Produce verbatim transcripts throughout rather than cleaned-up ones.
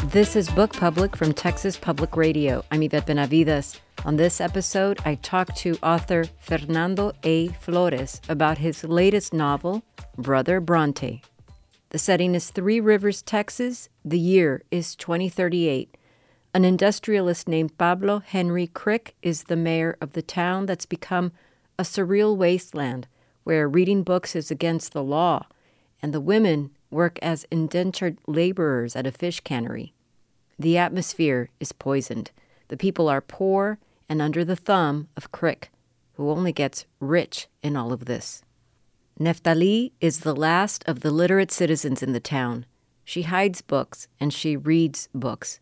This is Book Public from Texas Public Radio. I'm Yvette Benavides. On this episode, I talked to author Fernando A. Flores about his latest novel, Brother Bronte. The setting is Three Rivers, Texas. The year is twenty thirty-eight. An industrialist named Pablo Henry Crick is the mayor of the town that's become a surreal wasteland where reading books is against the law, and the women work as indentured laborers at a fish cannery. The atmosphere is poisoned. The people are poor and under the thumb of Crick, who only gets rich in all of this. Neftali is the last of the literate citizens in the town. She hides books and she reads books.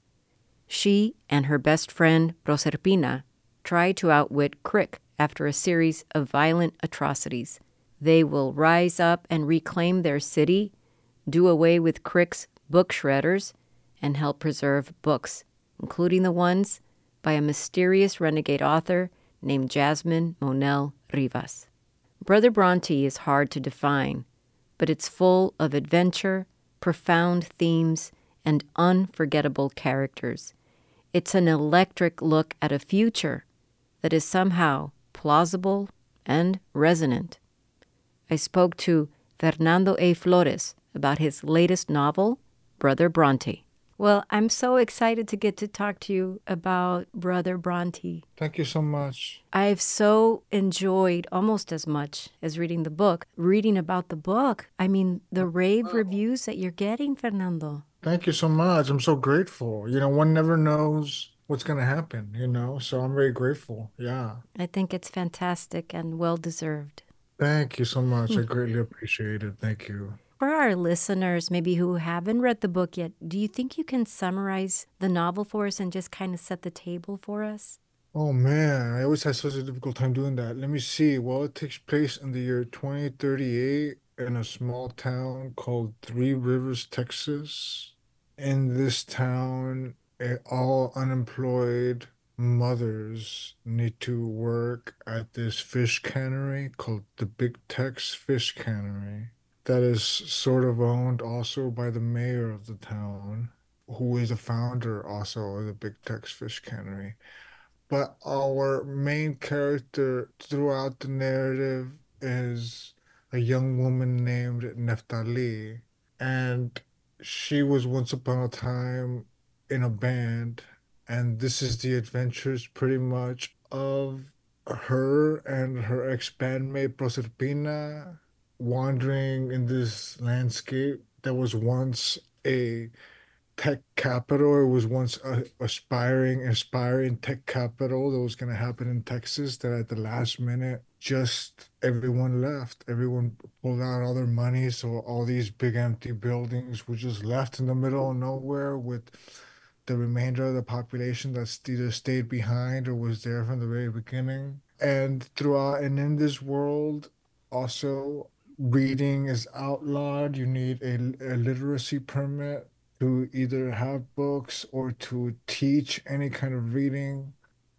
She and her best friend, Proserpina, try to outwit Crick after a series of violent atrocities. They will rise up and reclaim their city, do away with Crick's book shredders, and help preserve books, including the ones by a mysterious renegade author named Jasmine Monel Rivas. Brother Bronte is hard to define, but it's full of adventure, profound themes, and unforgettable characters. It's an electric look at a future that is somehow plausible and resonant. I spoke to Fernando A. Flores about his latest novel, Brother Bronte. Well, I'm so excited to get to talk to you about Brother Bronte. Thank you so much. I've so enjoyed, almost as much as reading the book, reading about the book. I mean, the rave reviews that you're getting, Fernando. Thank you so much. I'm so grateful. You know, one never knows what's going to happen, you know, so I'm very grateful. Yeah. I think it's fantastic and well-deserved. Thank you so much. I greatly appreciate it. Thank you. For our listeners, maybe who haven't read the book yet, do you think you can summarize the novel for us and just kind of set the table for us? Oh, man, I always have such a difficult time doing that. Let me see. Well, it takes place in the year twenty thirty-eight in a small town called Three Rivers, Texas. In this town, eh, all unemployed mothers need to work at this fish cannery called the Big Tex Fish Cannery. That is sort of owned also by the mayor of the town, who is the founder also of the Big Tex Fish Cannery. But our main character throughout the narrative is a young woman named Neftali. And she was once upon a time in a band. And this is the adventures pretty much of her and her ex-bandmate Proserpina wandering in this landscape that was once a tech capital. It was once a aspiring, inspiring tech capital that was going to happen in Texas, that at the last minute, just everyone left. Everyone pulled out all their money, so all these big empty buildings were just left in the middle of nowhere with the remainder of the population that either stayed behind or was there from the very beginning. And throughout, and in this world, also, reading is outlawed. You need a, a literacy permit to either have books or to teach any kind of reading.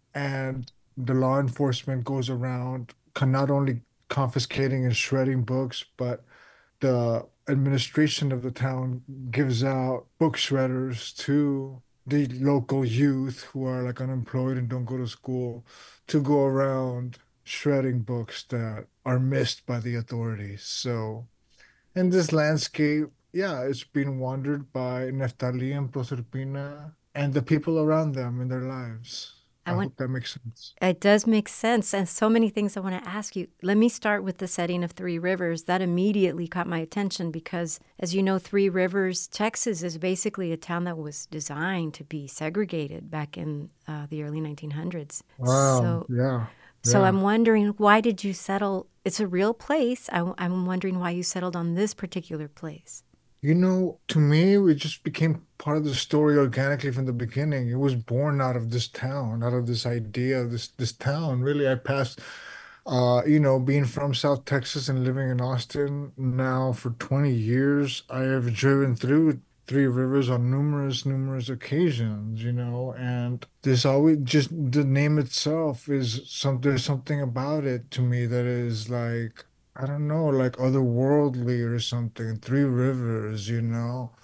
And the law enforcement goes around not only confiscating and shredding books, but the administration of the town gives out book shredders to the local youth who are like unemployed and don't go to school to go around shredding books that are missed by the authorities. So in this landscape, yeah, it's being wandered by Neftali and Proserpina and the people around them in their lives. I, I want, hope that makes sense. It does make sense. And so many things I want to ask you. Let me start with the setting of Three Rivers. That immediately caught my attention because, as you know, Three Rivers, Texas is basically a town that was designed to be segregated back in uh, the early nineteen hundreds. Wow, so, yeah. So yeah. I'm wondering, why did you settle? It's a real place. I, I'm wondering why you settled on this particular place. You know, to me, it just became part of the story organically from the beginning. It was born out of this town, out of this idea of this this town. Really, I passed, uh, you know, being from South Texas and living in Austin now for twenty years, I have driven through Three Rivers on numerous, numerous occasions, you know, and there's always just the name itself is some, there's something about it to me that is like, I don't know, like otherworldly or something. Three Rivers, you know.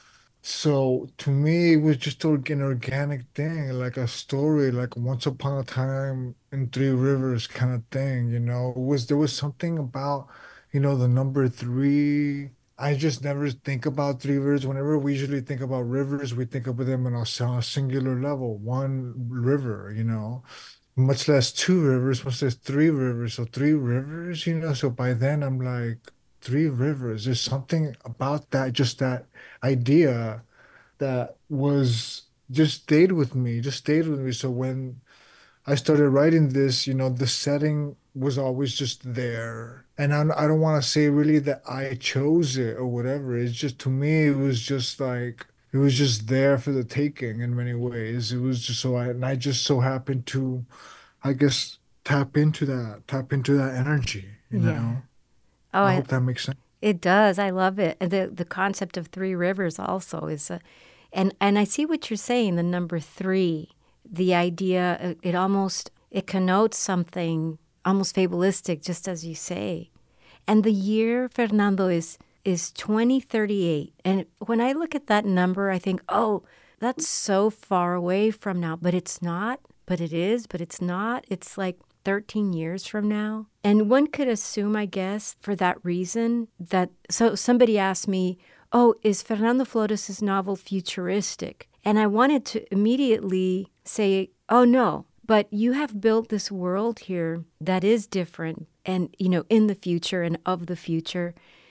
So to me, it was just org- an organic thing, like a story, like once upon a time in Three Rivers kind of thing, you know. It was there was something about, you know, the number three. I just never think about three rivers. Whenever we usually think about rivers, we think of them on a, s- on a singular level, one river, you know, much less two rivers, much less three rivers. So three rivers, you know. So by then I'm like, three rivers. There's something about that, just that idea that was just stayed with me, just stayed with me. So when I started writing this, you know, the setting was always just there. And I, I don't want to say really that I chose it or whatever. It's just to me, it was just like, it was just there for the taking in many ways. It was just so I, and I just so happened to, I guess, tap into that, tap into that energy, you Yeah. know? Oh, I I, hope that makes sense. it does. I love it. And the the concept of three rivers also is a, and and I see what you're saying. The number three, the idea, uh, it almost it connotes something almost fabulistic, just as you say. And the year, Fernando, is is twenty thirty-eight. And when I look at that number, I think, oh, that's so far away from now. But it's not. But it is. But it's not. It's like thirteen years from now. And one could assume, I guess, for that reason, that so somebody asked me, oh, is Fernando Flores' novel futuristic? And I wanted to immediately say, oh, no. But you have built this world here that is different and, you know, in the future and of the future.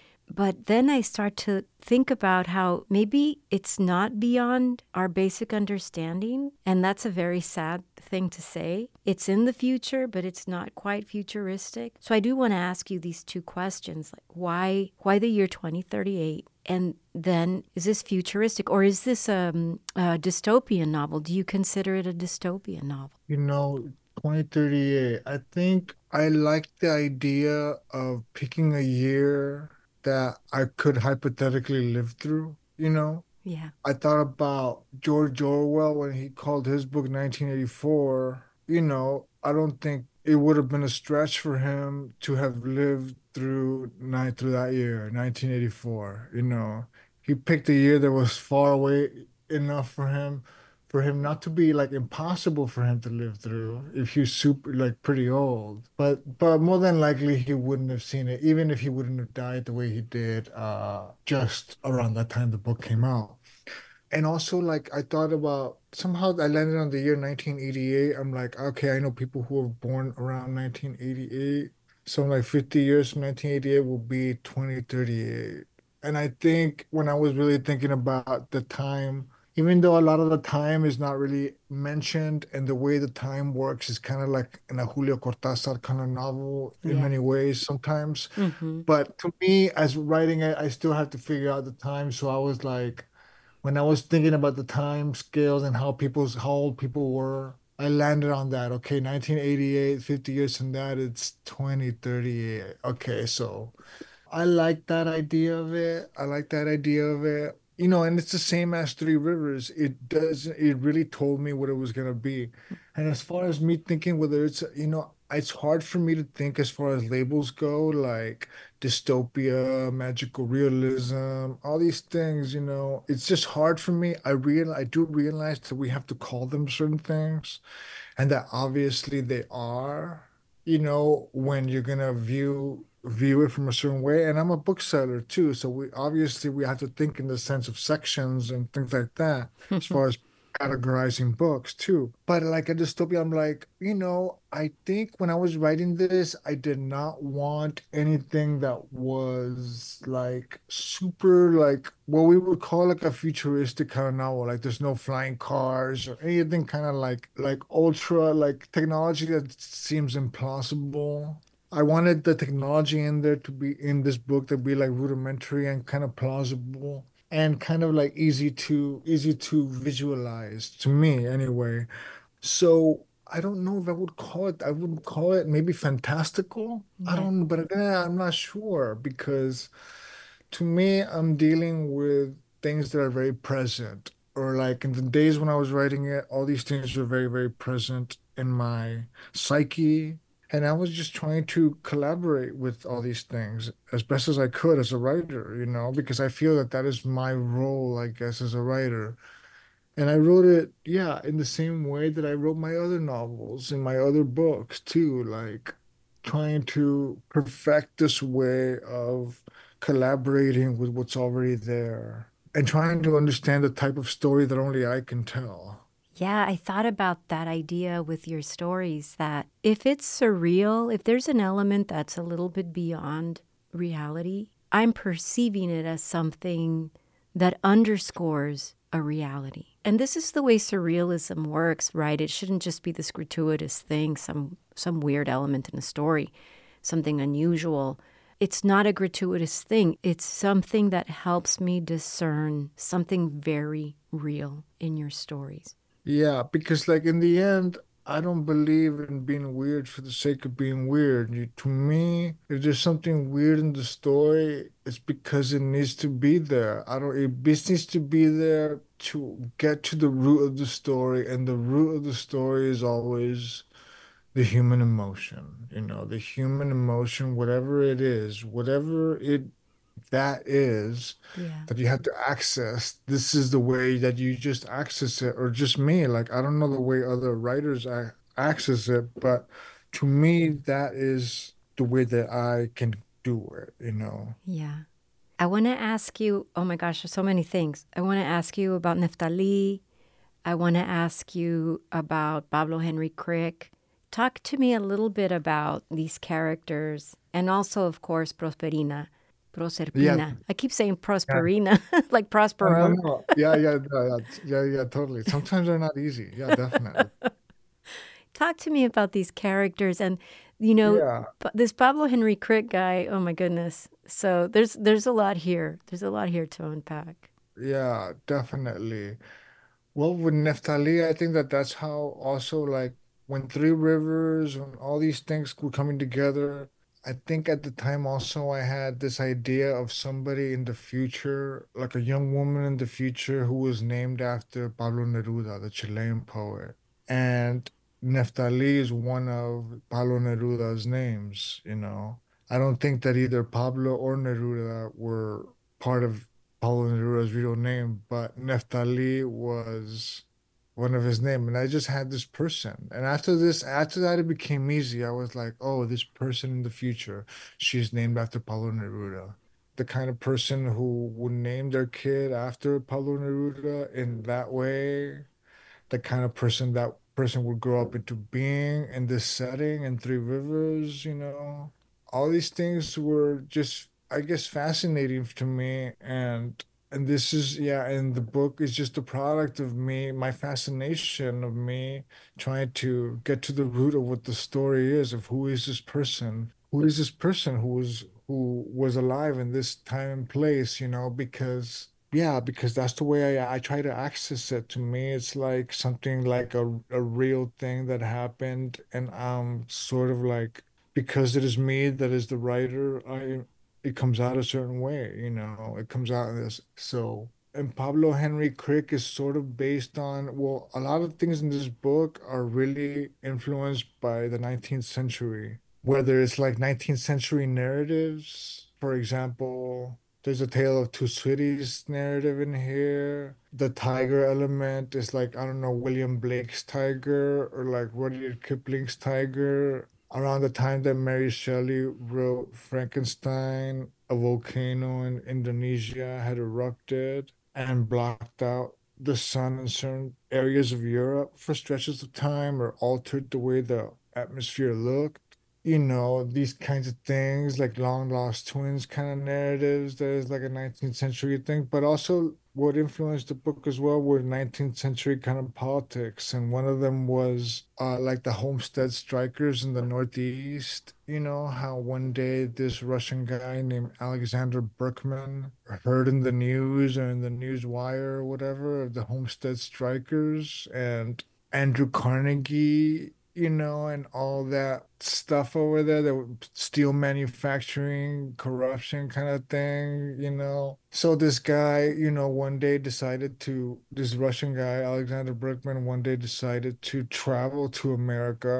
But then I start to think about how maybe it's not beyond our basic understanding. And that's a very sad thing to say. It's in the future, but it's not quite futuristic. So I do want to ask you these two questions, like why why the year twenty thirty-eight? And then is this futuristic or is this um, a dystopian novel? Do you consider it a dystopian novel? You know, twenty thirty-eight, I think I like the idea of picking a year that I could hypothetically live through, you know? Yeah. I thought about George Orwell when he called his book nineteen eighty-four. You know, I don't think it would have been a stretch for him to have lived through night through that year, nineteen eighty-four. You know, he picked a year that was far away enough for him, for him not to be like impossible for him to live through if he's super like pretty old. But but more than likely he wouldn't have seen it, even if he wouldn't have died the way he did, uh, just around that time the book came out. And also, like, I thought about somehow I landed on the year nineteen eighty-eight. I'm like, okay, I know people who were born around nineteen eighty-eight. So, like, fifty years from nineteen eighty-eight will be twenty thirty-eight. And I think when I was really thinking about the time, even though a lot of the time is not really mentioned, and the way the time works is kind of like in a Julio Cortázar kind of novel in Yeah. many ways sometimes. Mm-hmm. But to me, as writing it, I still have to figure out the time. So I was like, when I was thinking about the time scales and how people's how old people were, I landed on that. Okay, nineteen eighty-eight, fifty years from that, it's twenty thirty-eight. Okay, so I like that idea of it. I like that idea of it. You know, and it's the same as Three Rivers. It does, it really told me what it was gonna be. And as far as me thinking whether it's, you know, it's hard for me to think as far as labels go, like dystopia, magical realism, all these things, you know, it's just hard for me. I real I do realize that we have to call them certain things and that obviously they are, you know, when you're gonna view view it from a certain way. And I'm a bookseller too, so we obviously we have to think in the sense of sections and things like that, as far as categorizing books too. But like a dystopia, I'm like, you know, I think when I was writing this, I did not want anything that was like super like what we would call like a futuristic kind of novel. Like there's no flying cars or anything kind of like like ultra like technology that seems implausible. I wanted the technology in there to be in this book to be like rudimentary and kind of plausible and kind of like easy to easy to visualize to me anyway. So I don't know if I would call it, I would call it maybe fantastical. I Yeah. don't know, but again, I'm not sure because to me, I'm dealing with things that are very present. Or like in the days when I was writing it, all these things were very, very present in my psyche. And I was just trying to collaborate with all these things as best as I could as a writer, you know, because I feel that that is my role, I guess, as a writer. And I wrote it, yeah, in the same way that I wrote my other novels and my other books too, like trying to perfect this way of collaborating with what's already there and trying to understand the type of story that only I can tell. Yeah, I thought about that idea with your stories that if it's surreal, if there's an element that's a little bit beyond reality, I'm perceiving it as something that underscores a reality. And this is the way surrealism works, right? It shouldn't just be this gratuitous thing, some some weird element in a story, something unusual. It's not a gratuitous thing. It's something that helps me discern something very real in your stories. Yeah, because like in the end, I don't believe in being weird for the sake of being weird. You, to me, if there's something weird in the story, it's because it needs to be there. I don't, it this needs to be there to get to the root of the story, and the root of the story is always the human emotion, you know, the human emotion, whatever it is, whatever it that is Yeah. that you have to access. This is the way that you just access it, or just me. Like, I don't know the way other writers ac access it, but to me, that is the way that I can do it, you know. Yeah. I want to ask you, oh my gosh, there's so many things. I want to ask you about Neftali. I want to ask you about Pablo Henry Crick. Talk to me a little bit about these characters and also, of course, Prosperina, Yeah, Proserpina. I keep saying yeah. Prosperina, like No, no, Prospero. no. Yeah, yeah, yeah, yeah, yeah, yeah, totally. Sometimes they're not easy. Yeah, definitely. Talk to me about these characters and, you know, Yeah, p- this Pablo Henry Crick guy. Oh my goodness. So there's there's a lot here. There's a lot here to unpack. yeah, definitely. Well, with Neftali, I think that that's how also like when Three Rivers and all these things were coming together, I think at the time also I had this idea of somebody in the future, like a young woman in the future who was named after Pablo Neruda, the Chilean poet. And Neftali is one of Pablo Neruda's names, you know. I don't think that either Pablo or Neruda were part of Paulo Neruda's real name, but Neftali was one of his name. And I just had this person. And after this, after that, it became easy. I was like, oh, this person in the future, she's named after Paulo Neruda. The kind of person who would name their kid after Paulo Neruda in that way, the kind of person that person would grow up into being in this setting in Three Rivers, you know. All these things were just, I guess, fascinating to me. And and this is, yeah, and the book is just a product of me, my fascination of me trying to get to the root of what the story is of who is this person? Who is this person who was who was alive in this time and place, you know, because yeah, because that's the way I, I try to access it. To me, it's like something like a, a real thing that happened, and um, sort of like because it is me that is the writer, I it comes out a certain way, you know, it comes out in this. So, and Pablo Henry Crick is sort of based on, well, a lot of things in this book are really influenced by the nineteenth century, whether it's like nineteenth century narratives, for example. There's a Tale of Two Cities narrative in here. The tiger element is like, I don't know, William Blake's tiger or like Rudyard Kipling's tiger. Around the time that Mary Shelley wrote Frankenstein, a volcano in Indonesia had erupted and blocked out the sun in certain areas of Europe for stretches of time or altered the way the atmosphere looked. You know, these kinds of things like long lost twins kind of narratives. That is like a nineteenth century thing, but also what influenced the book as well were nineteenth century kind of politics. And one of them was uh, like the Homestead strikers in the Northeast. You know, how one day this Russian guy named Alexander Berkman heard in the news or in the news wire or whatever of the Homestead strikers, and Andrew Carnegie, you know, and all that stuff over there, that steel manufacturing, corruption kind of thing, you know. So this guy, you know, one day decided to, this Russian guy, Alexander Berkman, one day decided to travel to America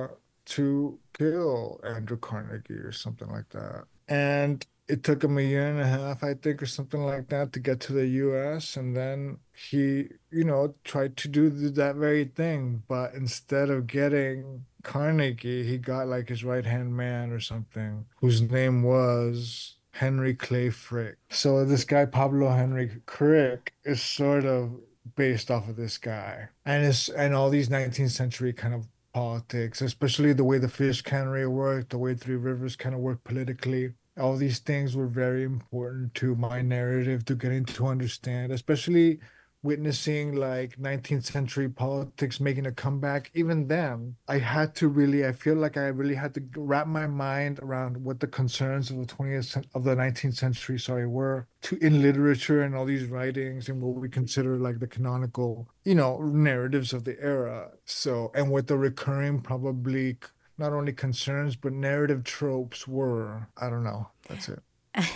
to kill Andrew Carnegie or something like that. And it took him a year and a half, I think, or something like that to get to the U S. And then he, you know, tried to do th- that very thing. But instead of getting Carnegie, he got like his right-hand man or something, whose name was Henry Clay Frick. So this guy, Pablo Henry Frick, is sort of based off of this guy. And it's and all these nineteenth century kind of politics, especially the way the fish cannery worked, the way Three Rivers kind of worked politically. All these things were very important to my narrative, to getting to understand, especially witnessing like nineteenth century politics making a comeback. Even then, I had to really, I feel like I really had to wrap my mind around what the concerns of the twentieth, of the nineteenth century, sorry, were to in literature and all these writings and what we consider like the canonical, you know, narratives of the era. So, and what the recurring probably not only concerns but narrative tropes were. I don't know. That's it.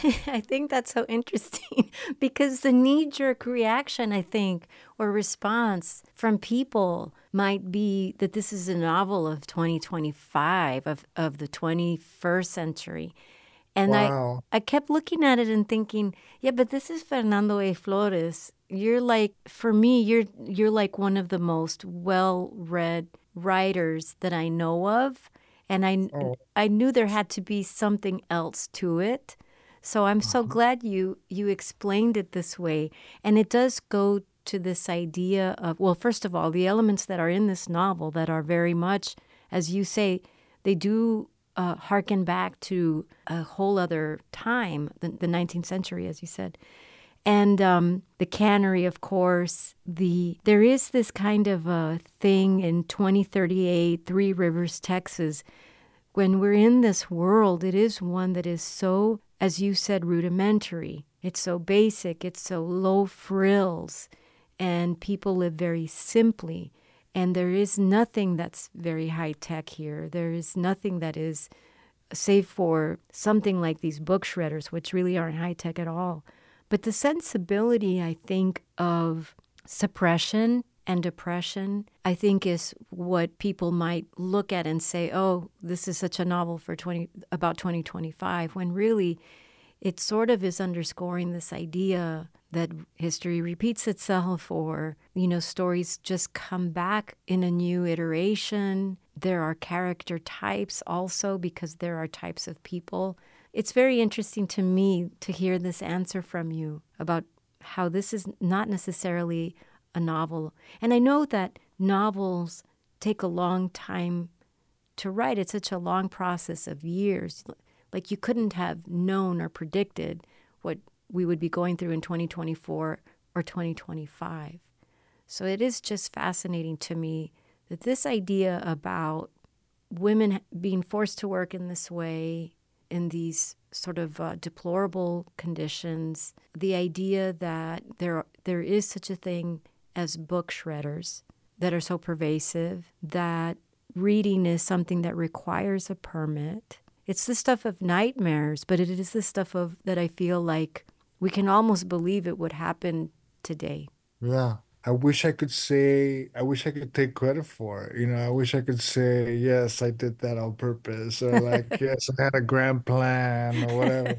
I think that's so interesting because the knee-jerk reaction, I think, or response from people might be that this is a novel of twenty twenty-five, of, of the twenty-first century. And Wow. I, I kept looking at it and thinking, yeah, but this is Fernando A. Flores. You're like, for me, you're you're like one of the most well-read writers that I know of. And I, Oh, I knew there had to be something else to it. So I'm so uh-huh. glad you you explained it this way. And it does go to this idea of, well, first of all, the elements that are in this novel that are very much, as you say, they do uh, harken back to a whole other time, the, the nineteenth century, as you said. And um, the cannery, of course, the there is this kind of a thing in twenty thirty-eight, Three Rivers, Texas. When we're in this world, it is one that is so, as you said, rudimentary. It's so basic. It's so low frills. And people live very simply. And there is nothing that's very high tech here. There is nothing that is, save for something like these book shredders, which really aren't high tech at all. But the sensibility, I think, of suppression and depression, I think, is what people might look at and say, oh, this is such a novel for twenty about twenty twenty-five, when really it sort of is underscoring this idea that history repeats itself, or, you know, stories just come back in a new iteration. There are character types also because there are types of people. It's very interesting to me to hear this answer from you about how this is not necessarily a novel. And I know that novels take a long time to write. It's such a long process of years. Like, you couldn't have known or predicted what we would be going through in twenty twenty-four or twenty twenty-five. So it is just fascinating to me that this idea about women being forced to work in this way, in these sort of uh, deplorable conditions, the idea that there there is such a thing as book shredders that are so pervasive, that reading is something that requires a permit. It's the stuff of nightmares, but it is the stuff of that I feel like we can almost believe it would happen today. Yeah. I wish I could say, I wish I could take credit for it. You know, I wish I could say, yes, I did that on purpose, or like, yes, I had a grand plan or whatever.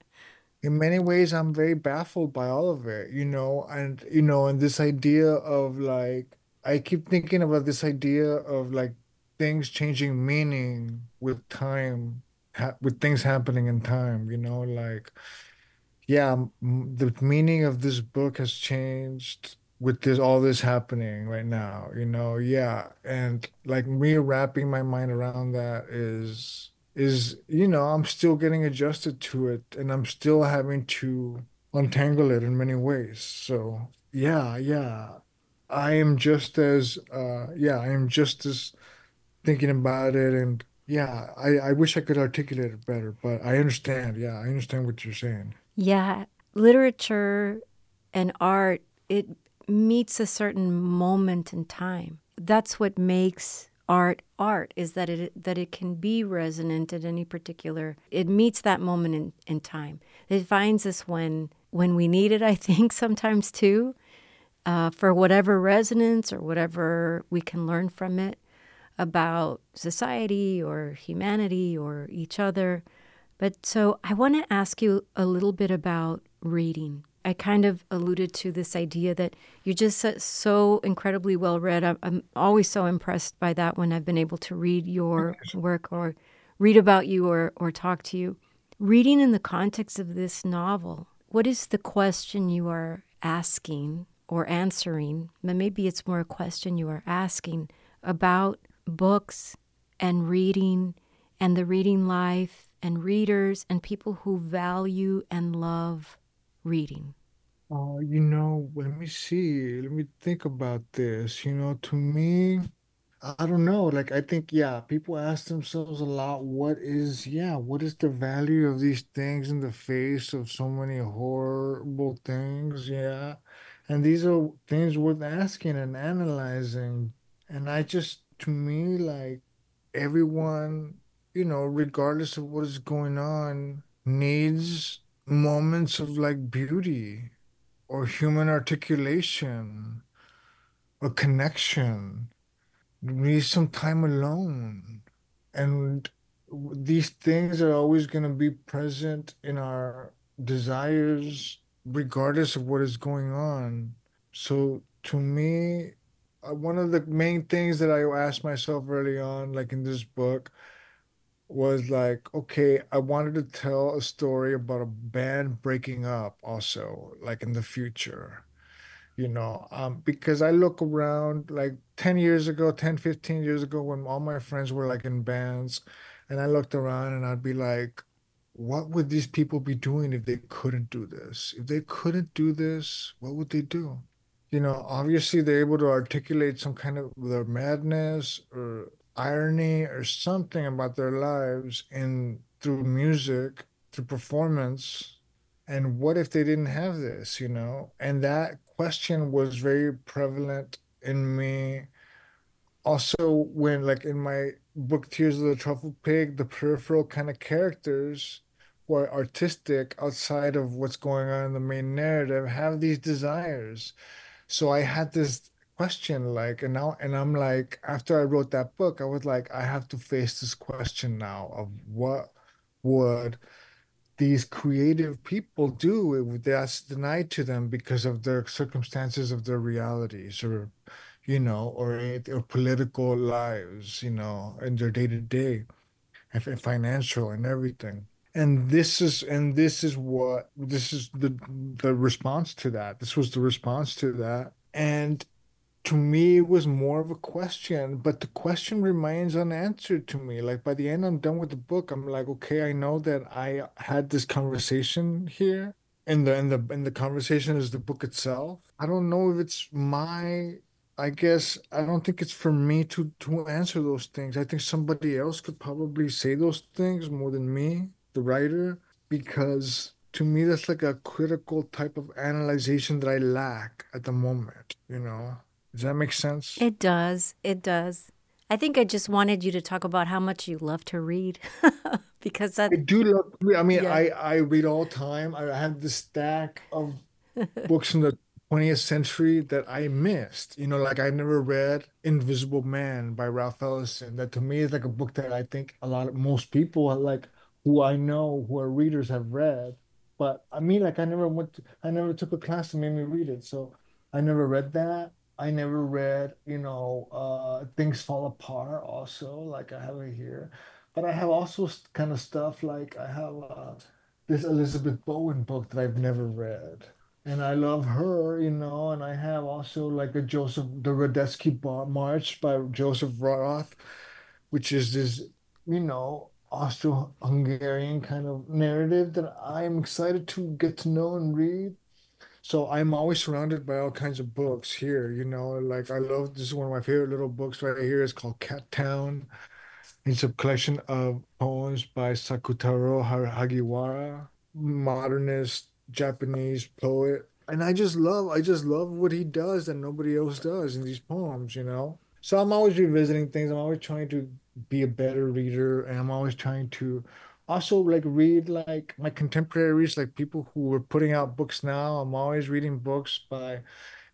In many ways, I'm very baffled by all of it, you know, and, you know, and this idea of like, I keep thinking about this idea of like things changing meaning with time, ha with things happening in time, you know, like, yeah, m- the meaning of this book has changed with this all this happening right now, you know. Yeah, and like me wrapping my mind around that is is you know, I'm still getting adjusted to it and I'm still having to untangle it in many ways. So, yeah, yeah. I am just as uh yeah, I am just as thinking about it, and yeah, I I wish I could articulate it better, but I understand. Yeah, I understand what you're saying. Yeah, literature and art, it meets a certain moment in time. That's what makes art art, is that it that it can be resonant at any particular, it meets that moment in, in time. It finds us when when we need it, I think, sometimes too, uh, for whatever resonance or whatever we can learn from it. about society or humanity or each other. But so I want to ask you a little bit about reading. I kind of alluded to this idea that you're just so, so incredibly well read. I'm, I'm always so impressed by that when I've been able to read your work or read about you or, or talk to you. Reading in the context of this novel, what is the question you are asking or answering? But maybe it's more a question you are asking about books and reading and the reading life and readers and people who value and love reading. Uh, you know, let me see. Let me think about this. You know, to me, I don't know. Like, I think, yeah, people ask themselves a lot, what is, yeah, what is the value of these things in the face of so many horrible things? Yeah. And these are things worth asking and analyzing. And I just, to me, like, everyone, you know, regardless of what is going on, needs moments of like beauty or human articulation or connection. We need some time alone. And these things are always going to be present in our desires, regardless of what is going on. So to me, uh, one of the main things that I asked myself early on, like in this book, was like, okay, I wanted to tell a story about a band breaking up also, like in the future, you know, um, because I look around like ten years ago, ten, fifteen years ago, when all my friends were like in bands, and I looked around and I'd be like, what would these people be doing if they couldn't do this? If they couldn't do this, what would they do? You know, obviously they're able to articulate some kind of their madness or irony or something about their lives in through music, through performance. And what if they didn't have this, you know? And that question was very prevalent in me. Also, when like in my book Tears of the Truffle Pig, the peripheral kind of characters who are artistic outside of what's going on in the main narrative have these desires. So I had this question, like, and now, and I'm like, after I wrote that book, I was like, I have to face this question now of what would these creative people do if that's denied to them because of the circumstances of their realities or, you know, or, or political lives, you know, and their day to day and financial and everything. And this is and this is what this is the the response to that. This was the response to that. And to me, it was more of a question, but the question remains unanswered to me. Like by the end, I'm done with the book. I'm like, okay, I know that I had this conversation here, and the and the and the conversation is the book itself. I don't know if it's my, I guess I don't think it's for me to to answer those things. I think somebody else could probably say those things more than me, the writer, because to me that's like a critical type of analyzation that I lack at the moment, you know? Does that make sense? It does. It does. I think I just wanted you to talk about how much you love to read because that, I do love, I mean, yeah. I I read all the time. I have this stack of books from the twentieth century that I missed. You know, like I never read Invisible Man by Ralph Ellison. That to me is like a book that I think a lot of most people are like who I know who are readers have read. But I mean, like I never went to, I never took a class that made me read it. So I never read that. I never read, you know, uh Things Fall Apart also, like I have it here. But I have also s- kind of stuff like I have uh this Elizabeth Bowen book that I've never read. And I love her, you know, and I have also like a Joseph, the Radetzky Bar March by Joseph Roth, which is this, you know, Austro-Hungarian kind of narrative that I'm excited to get to know and read. So I'm always surrounded by all kinds of books here, you know, like I love, this is one of my favorite little books right here. It's called Cat Town. It's a collection of poems by Sakutaro Hagiwara, modernist Japanese poet. And I just love, I just love what he does that nobody else does in these poems, you know? So I'm always revisiting things. I'm always trying to be a better reader, and I'm always trying to also like read like my contemporaries, like people who are putting out books now. I'm always reading books by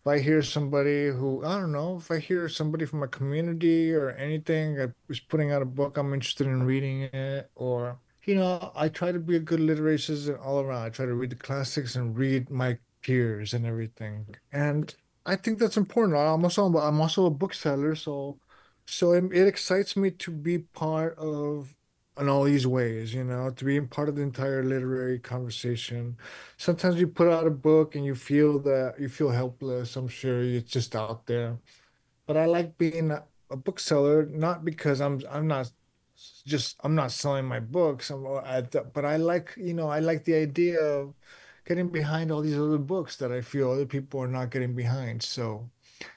if I hear somebody who, I don't know, if I hear somebody from a community or anything that is putting out a book, I'm interested in reading it. Or, you know, I try to be a good literary citizen all around. I try to read the classics and read my peers and everything. And I think that's important. I'm also I'm also a bookseller, so so it, it excites me to be part of in all these ways, you know, to be part of the entire literary conversation. Sometimes you put out a book and you feel that you feel helpless. I'm sure it's just out there. But I like being a, a bookseller, not because I'm I'm not just I'm not selling my books. I'm, I, but I like, you know, I like the idea of getting behind all these other books that I feel other people are not getting behind. So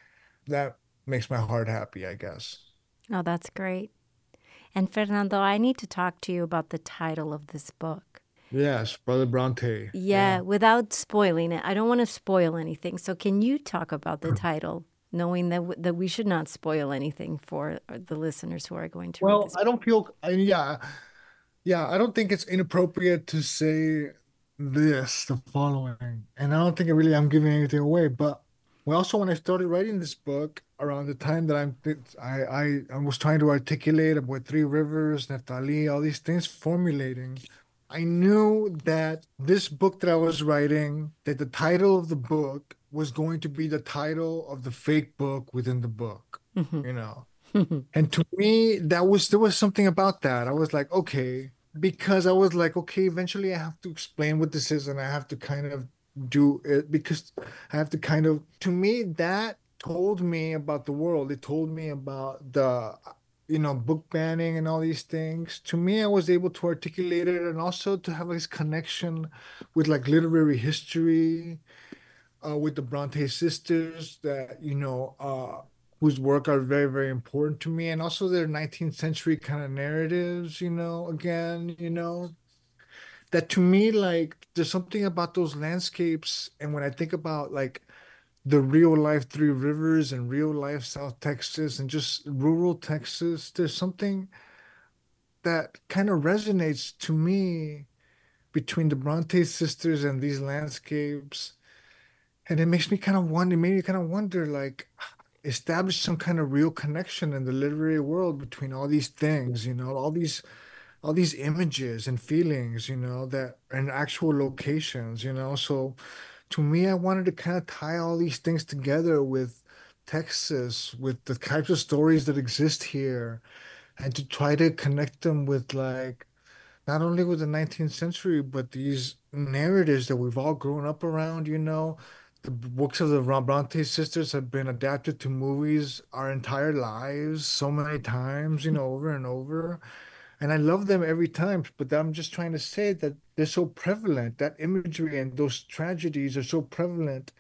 that makes my heart happy, I guess. Oh, that's great. And Fernando, I need to talk to you about the title of this book. Yes, Brother Bronte. Yeah, Yeah. without spoiling it. I don't want to spoil anything. So can you talk about the title, knowing that w- that we should not spoil anything for uh, the listeners who are going to read Well, this I book? don't feel, I, yeah, yeah, I don't think it's inappropriate to say this, the following, and I don't think I really I'm giving anything away. But well, also when I started writing this book, around the time that I'm, I, I, I was trying to articulate about Three Rivers, Naphtali, all these things, formulating. I knew that this book that I was writing, that the title of the book was going to be the title of the fake book within the book, Mhm. you know. And to me, that was there was something about that. I was like, okay, because I was like, okay, eventually I have to explain what this is and I have to kind of do it because I have to kind of to me that told me about the world. It told me about the you know book banning and all these things. To me, I was able to articulate it and also to have this connection with like literary history uh, with the Bronte sisters that, you know, uh, whose work are very, very important to me. And also their nineteenth century kind of narratives, you know, again, you know, that to me, like, there's something about those landscapes. And when I think about like the real life Three Rivers and real life South Texas and just rural Texas, there's something that kind of resonates to me between the Bronte sisters and these landscapes. And it makes me kind of wonder, it made me kind of wonder, like, establish some kind of real connection in the literary world between all these things, you know, all these all these images and feelings, you know, that and actual locations, you know. So to me, I wanted to kind of tie all these things together with Texas, with the types of stories that exist here, and to try to connect them with like not only with the nineteenth century, but these narratives that we've all grown up around, you know. The books of the Bronte sisters have been adapted to movies our entire lives so many times, you know, over and over. And I love them every time, but I'm just trying to say that they're so prevalent. That imagery and those tragedies are so prevalent.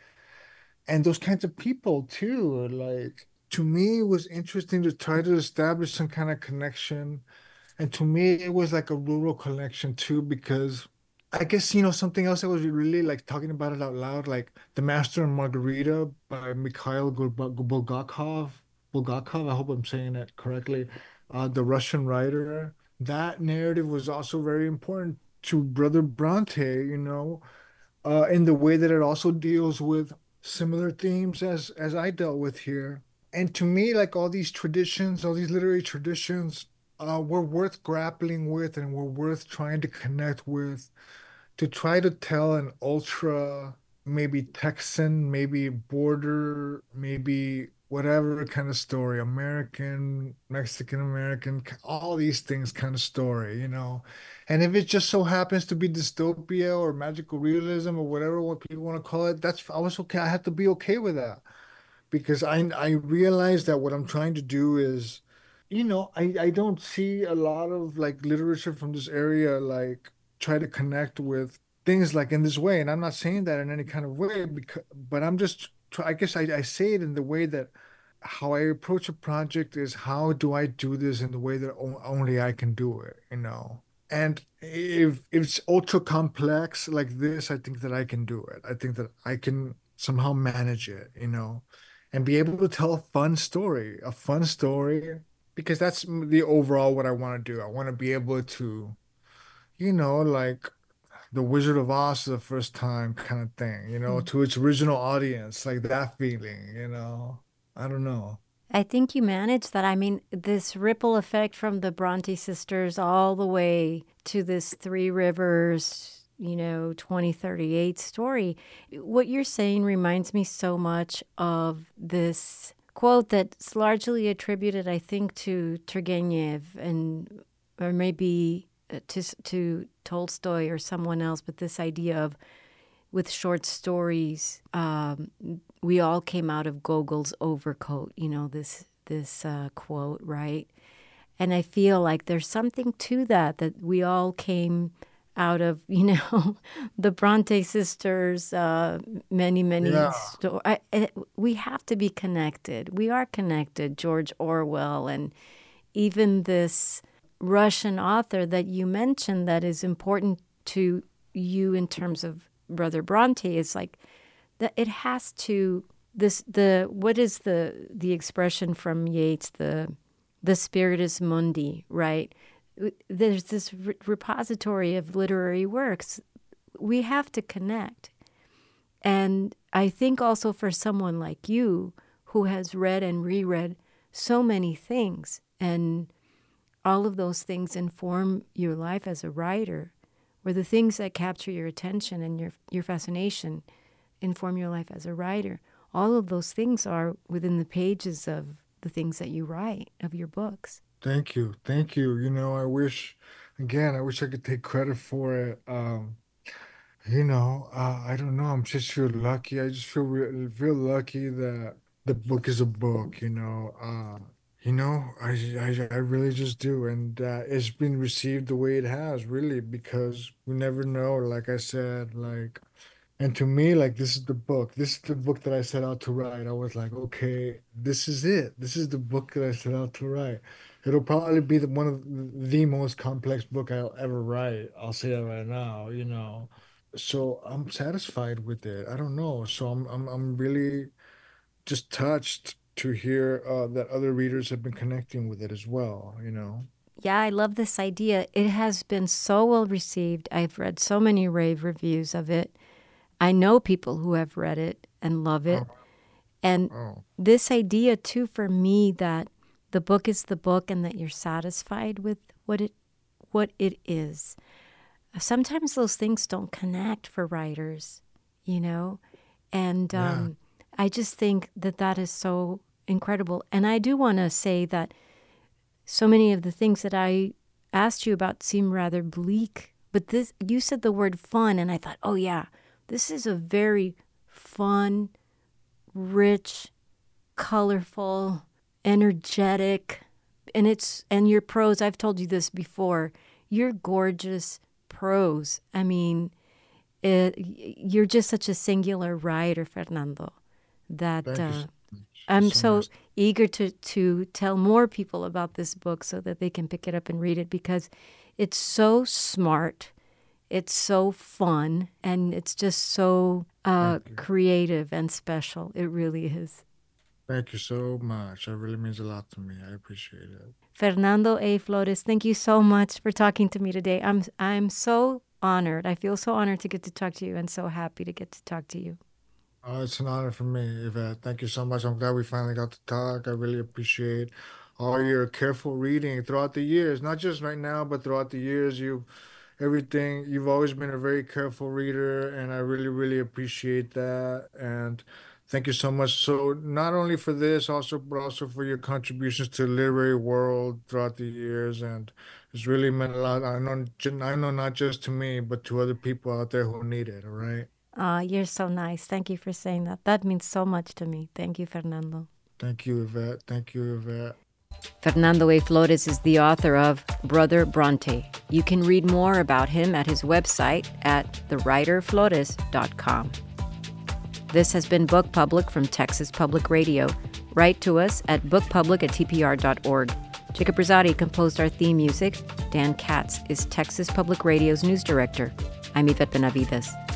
And those kinds of people too. Like, to me, it was interesting to try to establish some kind of connection and to me, it was like a rural connection too, because I guess, you know, something else I was really like talking about it out loud, like The Master and Margarita by Mikhail Gulba- Bulgakov. Bulgakov, I hope I'm saying that correctly. Uh, the Russian writer. That narrative was also very important to Brother Bronte, you know, uh, in the way that it also deals with similar themes as as I dealt with here. And to me, like all these traditions, all these literary traditions, uh, were worth grappling with and were worth trying to connect with to try to tell an ultra, maybe Texan, maybe border, maybe whatever kind of story, American, Mexican American, all these things kind of story, you know. And if it just so happens to be dystopia or magical realism or whatever what people want to call it, that's I was okay. I have to be okay with that because I I realize that what I'm trying to do is, you know, I I don't see a lot of like literature from this area like try to connect with things like in this way. And I'm not saying that in any kind of way because, but I'm just try, I guess I I say it in the way that how I approach a project is how do I do this in the way that o- only I can do it, you know? And if, if it's ultra complex like this, I think that I can do it. I think that I can somehow manage it, you know, and be able to tell a fun story, a fun story, because that's the overall what I want to do. I want to be able to, you know, like The Wizard of Oz for the first time kind of thing, you know, Mm. to its original audience, like that feeling, you know. I don't know. I think you managed that. I mean, this ripple effect from the Bronte sisters all the way to this Three Rivers, you know, twenty thirty-eight story. What you're saying reminds me so much of this quote that's largely attributed, I think, to Turgenev and or maybe to to Tolstoy or someone else, but this idea of with short stories, um, we all came out of Gogol's overcoat, you know, this this uh, quote, right? And I feel like there's something to that, that we all came out of, you know, the Bronte sisters, uh, many, many Yeah, stories. We have to be connected. We are connected, George Orwell, and even this Russian author that you mentioned that is important to you in terms of Brother Bronte is like that it has to this the what is the the expression from Yeats, the the spiritus mundi, right? There's this re- repository of literary works. We have to connect. And I think also for someone like you who has read and reread so many things, and all of those things inform your life as a writer, or the things that capture your attention and your your fascination inform your life as a writer. All of those things are within the pages of the things that you write, of your books. thank you, thank you. You know, I wish, again, I wish I could take credit for it. Um, you know, uh, I don't know. I'm just feel lucky. I just feel re feel lucky that the book is a book. You know, uh, you know, I, I I really just do, and uh, it's been received the way it has, really, because we never know. Like I said, like. And to me, like this is the book. This is the book that I set out to write. I was like, okay, this is it. This is the book that I set out to write. It'll probably be the, one of the most complex book I'll ever write. I'll say that right now, you know. So I'm satisfied with it. I don't know. So I'm I'm I'm really just touched to hear uh, that other readers have been connecting with it as well, you know. Yeah, I love this idea. It has been so well received. I've read so many rave reviews of it. I know people who have read it and love it. Oh, And oh, this idea, too, for me, that the book is the book and that you're satisfied with what it what it is. Sometimes those things don't connect for writers, you know? And yeah. um, I just think that that is so incredible. And I do want to say that so many of the things that I asked you about seem rather bleak. But this, you said the word fun, and I thought, oh, yeah, this is a very fun, rich, colorful, energetic, and it's and your prose, I've told you this before, your gorgeous prose. I mean, it, you're just such a singular writer, Fernando, that Thank you uh, so much. I'm So so nice. eager to to tell more people about this book so that they can pick it up and read it, because it's so smart. It's so fun, and it's just so uh, Thank you. creative and special. It really is. Thank you so much. That really means a lot to me. I appreciate it. Fernando A. Flores, thank you so much for talking to me today. I'm I'm so honored. I feel so honored to get to talk to you, and so happy to get to talk to you. Oh, it's an honor for me, Yvette. Thank you so much. I'm glad we finally got to talk. I really appreciate all your careful reading throughout the years, not just right now, but throughout the years. You, everything, you've always been a very careful reader, and I really, really appreciate that. And thank you so much. So not only for this, also, but also for your contributions to the literary world throughout the years. And it's really meant a lot. I know, I know not just to me, but to other people out there who need it. All right. Uh, you're so nice. Thank you for saying that. That means so much to me. Thank you, Fernando. Thank you, Yvette. Thank you, Yvette. Fernando A. Flores is the author of Brother Bronte. You can read more about him at his website at the writer flores dot com. This has been Book Public from Texas Public Radio. Write to us at bookpublic at t p r dot org. Jacob Rosati composed our theme music. Dan Katz is Texas Public Radio's news director. I'm Yvette Benavides.